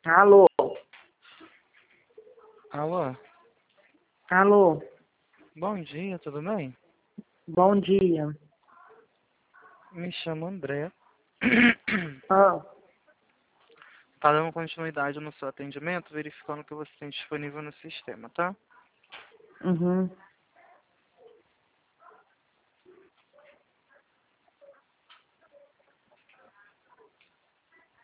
Alô? Alô? Alô? Bom dia, tudo bem? Bom dia. Me chamo André. Ah, Tá dando continuidade no seu atendimento, verificando que você tem disponível no sistema, tá? uhum.